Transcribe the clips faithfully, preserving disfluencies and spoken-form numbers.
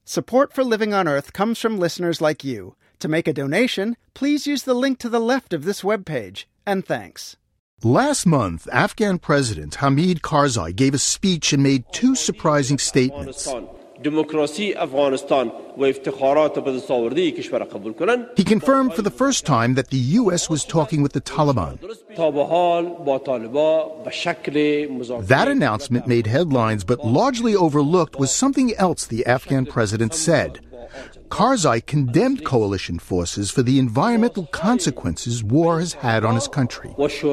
Support for Living on Earth comes from listeners like you. To make a donation, please use the link to the left of this webpage. And thanks. Last month, Afghan President Hamid Karzai gave a speech and made two surprising statements. He confirmed for the first time that the U S was talking with the Taliban. That announcement made headlines, but largely overlooked was something else the Afghan president said. Karzai condemned coalition forces for the environmental consequences war has had on his country.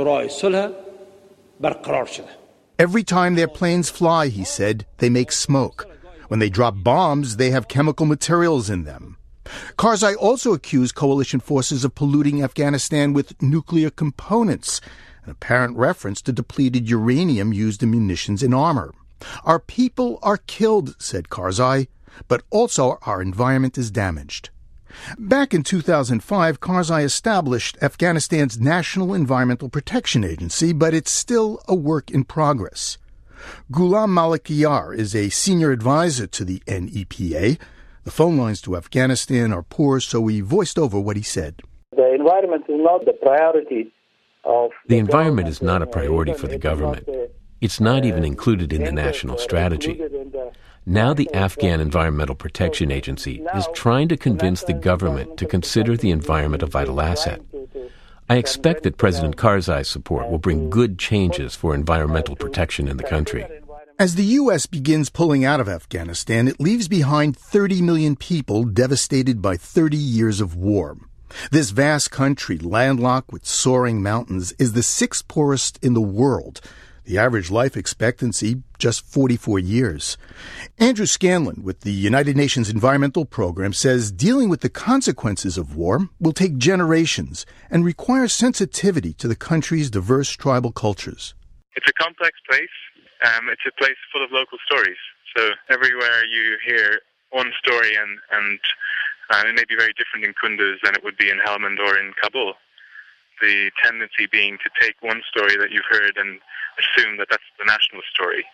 Every time their planes fly, he said, they make smoke. When they drop bombs, they have chemical materials in them. Karzai also accused coalition forces of polluting Afghanistan with nuclear components, an apparent reference to depleted uranium used in munitions and armor. Our people are killed, said Karzai, but also our environment is damaged. Back in two thousand five, Karzai established Afghanistan's National Environmental Protection Agency, but it's still a work in progress. Ghulam Malikiyar is a senior advisor to the N E P A. The phone lines to Afghanistan are poor, so we voiced over what he said. The environment is not the priority of... The environment is not a priority for the government. It's not even included in the national strategy. Now the Afghan Environmental Protection Agency is trying to convince the government to consider the environment a vital asset. I expect that President Karzai's support will bring good changes for environmental protection in the country. As the U S begins pulling out of Afghanistan, it leaves behind thirty million people devastated by thirty years of war. This vast country, landlocked with soaring mountains, is the sixth poorest in the world. The average life expectancy, just forty-four years. Andrew Scanlon with the United Nations Environmental Program says dealing with the consequences of war will take generations and require sensitivity to the country's diverse tribal cultures. It's a complex place. Um, it's a place full of local stories. So everywhere you hear one story, and, and uh, it may be very different in Kunduz than it would be in Helmand or in Kabul. The tendency being to take one story that you've heard and assume that that's the national story.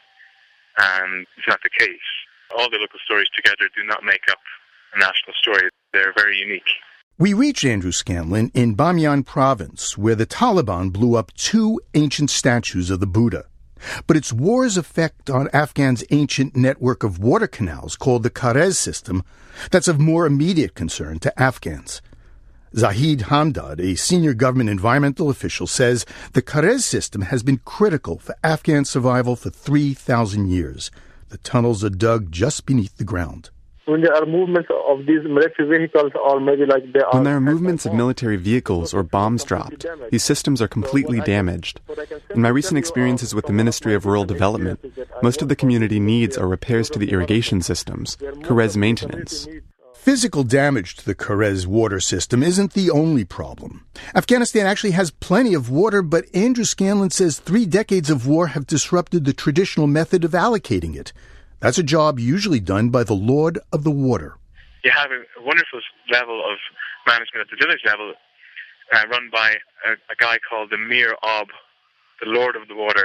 And it's not the case. All the local stories together do not make up a national story. They're very unique. We reached Andrew Scanlon in Bamiyan province, where the Taliban blew up two ancient statues of the Buddha. But its war's effect on Afghan's ancient network of water canals, called the Karez system, that's of more immediate concern to Afghans. Zahid Hamdad, a senior government environmental official, says the Karez system has been critical for Afghan survival for three thousand years. The tunnels are dug just beneath the ground. When there are movements of these military vehicles, or maybe like they are... When there are movements of military vehicles or bombs dropped, these systems are completely damaged. In my recent experiences with the Ministry of Rural Development, most of the community needs are repairs to the irrigation systems, Karez maintenance. Physical damage to the Karez water system isn't the only problem. Afghanistan actually has plenty of water, but Andrew Scanlon says three decades of war have disrupted the traditional method of allocating it. That's a job usually done by the Lord of the Water. You have a, a wonderful level of management at the village level, uh, run by a, a guy called the Mir Ob, the Lord of the Water.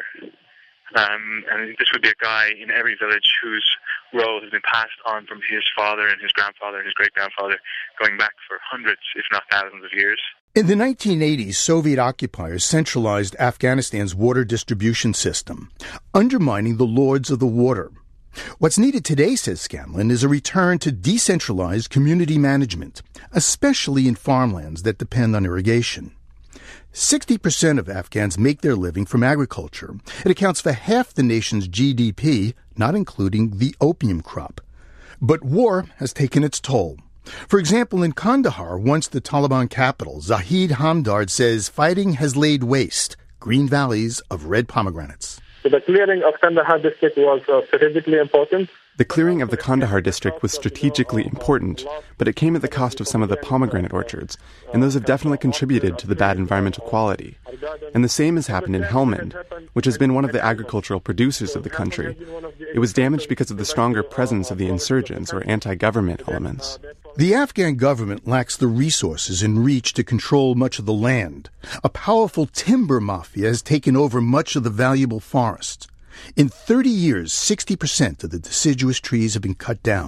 Um, and this would be a guy in every village whose role has been passed on from his father and his grandfather and his great-grandfather, going back for hundreds, if not thousands of years. In the nineteen eighties, Soviet occupiers centralized Afghanistan's water distribution system, undermining the lords of the water. What's needed today, says Scanlon, is a return to decentralized community management, especially in farmlands that depend on irrigation. sixty percent of Afghans make their living from agriculture. It accounts for half the nation's G D P, not including the opium crop. But war has taken its toll. For example, in Kandahar, once the Taliban capital, Zahid Hamdard says fighting has laid waste green valleys of red pomegranates. The clearing of Kandahar district was uh, strategically important. The clearing of the Kandahar district was strategically important, but it came at the cost of some of the pomegranate orchards, and those have definitely contributed to the bad environmental quality. And the same has happened in Helmand, which has been one of the agricultural producers of the country. It was damaged because of the stronger presence of the insurgents or anti-government elements. The Afghan government lacks the resources and reach to control much of the land. A powerful timber mafia has taken over much of the valuable forests. In thirty years, sixty percent of the deciduous trees have been cut down.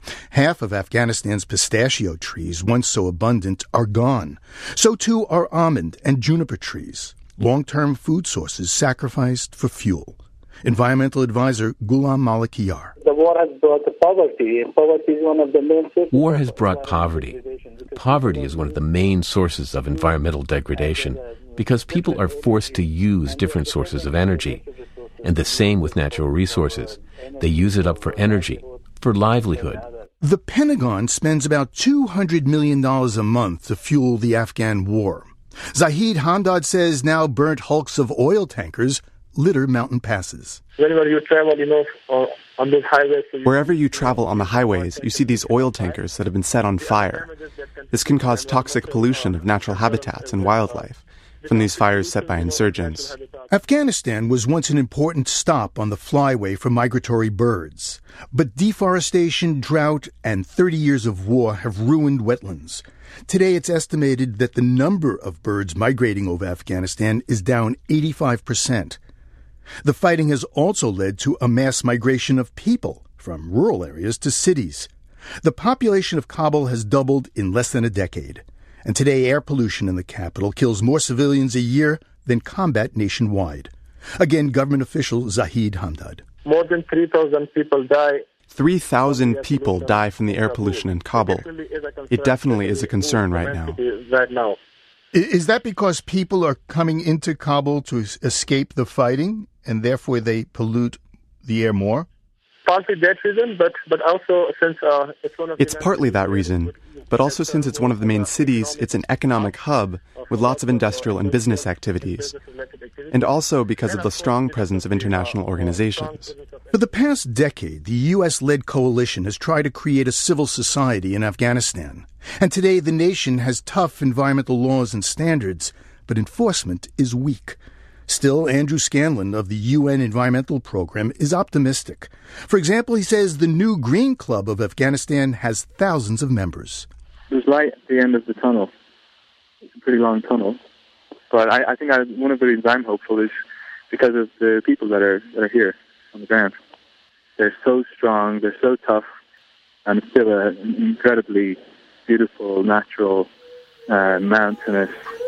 Half of Afghanistan's pistachio trees, once so abundant, are gone. So too are almond and juniper trees, long-term food sources sacrificed for fuel. Environmental advisor Ghulam Malikiyar. The war has brought poverty, and poverty is one of the main sources. War has brought poverty. Poverty is one of the main sources of environmental degradation because people are forced to use different sources of energy. And the same with natural resources. They use it up for energy, for livelihood. The Pentagon spends about two hundred million dollars a month to fuel the Afghan war. Zahid Hamdad says now burnt hulks of oil tankers litter mountain passes. Whenever you travel, you know, on those highways... Wherever you travel on the highways, you see these oil tankers that have been set on fire. This can cause toxic pollution of natural habitats and wildlife from these fires set by insurgents. Afghanistan was once an important stop on the flyway for migratory birds. But deforestation, drought, and thirty years of war have ruined wetlands. Today, it's estimated that the number of birds migrating over Afghanistan is down eighty-five percent. The fighting has also led to a mass migration of people from rural areas to cities. The population of Kabul has doubled in less than a decade. And today, air pollution in the capital kills more civilians a year than combat nationwide. Again, government official Zahid Hamdad. More than three thousand people die. three thousand people die from the air pollution in Kabul. It definitely is a concern right now. Right now. Is that because people are coming into Kabul to escape the fighting, and therefore they pollute the air more? Partly that reason, but, but also since uh, it's one of It's partly that reason, but also since it's one of the main cities, it's an economic hub with lots of industrial and business activities, and also because of the strong presence of international organizations. For the past decade, the U S-led coalition has tried to create a civil society in Afghanistan. And today, the nation has tough environmental laws and standards, but enforcement is weak. Still, Andrew Scanlon of the U N Environmental Program is optimistic. For example, he says the new Green Club of Afghanistan has thousands of members. There's light at the end of the tunnel. It's a pretty long tunnel. But I, I think I, one of the reasons I'm hopeful is because of the people that are that are here on the ground. They're so strong, they're so tough, and it's still a, an incredibly beautiful, natural, uh, mountainous,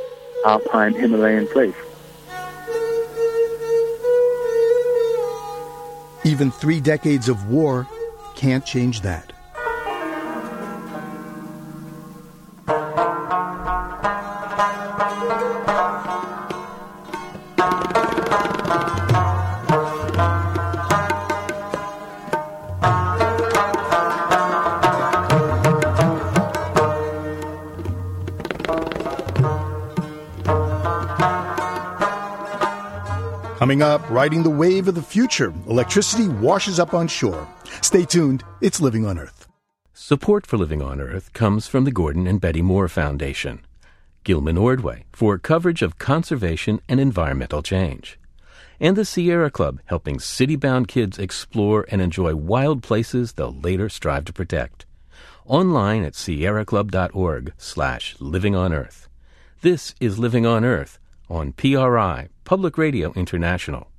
alpine, Himalayan place. Even three decades of war can't change that. Coming up, riding the wave of the future, electricity washes up on shore. Stay tuned. It's Living on Earth. Support for Living on Earth comes from the Gordon and Betty Moore Foundation. Gilman Ordway for coverage of conservation and environmental change. And the Sierra Club, helping city-bound kids explore and enjoy wild places they'll later strive to protect. Online at sierraclub.org slash living on earth. This is Living on Earth on P R I, Public Radio International.